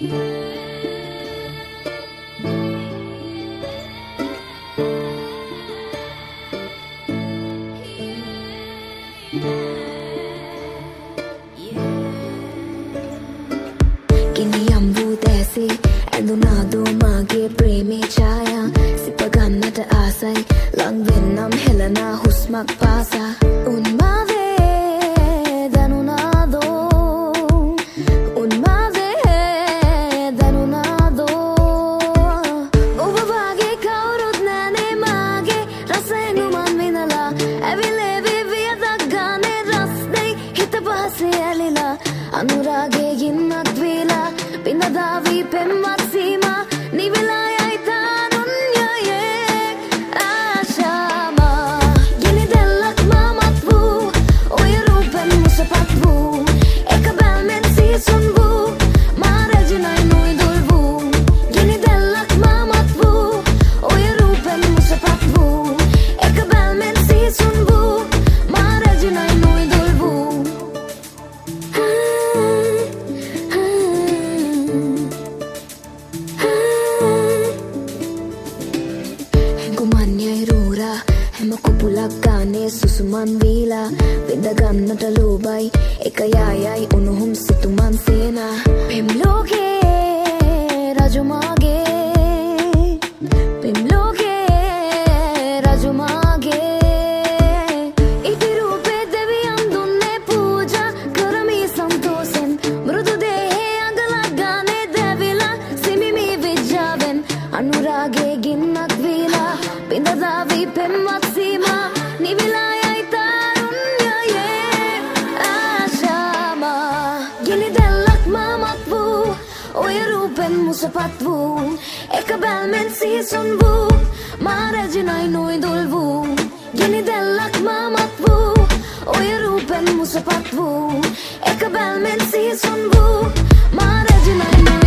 गिनियම් වූ දැසේ ඇඳුනාදෝ මාගේ ප්‍රේමේ ඡායා සිප ගන්නට ආසයි ලං වෙන්නම් හෙලනා හුස්මක් පාසා උන්මාවේ දනුනාදෝ උන්මාවේ දනුනාදෝ ඔබ වාගේ කවුරුත් නැනේ මාගේ රසෙනු මන් විඳලා ඇවිලේවි වියදක් ගානේ රස්නේ හිත පහසේ ඇලිලා අනුරාගේ ගින්නක් දීලා පිනදාවි පෙම්වත් සීමා නිවිලා යයි තාරුණ්‍යයේ ආශාමා ගිනි දැල්ලක් මාමත් වූ ඔය රූපෙන් මුසපත් වූ එක බැල්මෙන් සීසුන් වූ මා රැජිනයි නොයිදුල් වූ ගිනි දැල්ලක් මාමත් වූ ඔය රූපෙන් මුසපත් වූ එක බැල්මෙන් සීසුන් වූ මා රැජිනයි නොයිදුල් වූ කුමන්‍යයි රූරා හැම කුපුලක් ගානේ සුසුමන් වීලා විඳගන්නට ලෝබයි එක යායයි උණුහුම් සිතුමන් සේනා පෙම් ලෝකේ රජුමාගේ පෙම් ලෝකේ රජුමාගේ ඉති රූපේ දෙවියන් දුන්නේ පූජා කරමි සන්තෝෂෙන් මෘදු දේහේ අඟලක් ගානේ දැවිලා සිමිමි විජ්ජාවෙන් අනුරාගේ ගින්නක් වීලා පිඳදාවි පෙම්වත් සීමා නිවිලා යයි තාරුණ්‍යයේ ආශාමා ගිනි දැල්ලක් මාමත් වූ ඔය රූපෙන් මුසපත් වූ එක බැල්මෙන් සීසුන් වූ මා රැජිනයි නොයිදුල් වූ ගිනි දැල්ලක් මාමත් වූ ඔය රූපෙන් මුසපත් වූ එක බැල්මෙන් සීසුන් වූ මා රැජිනයි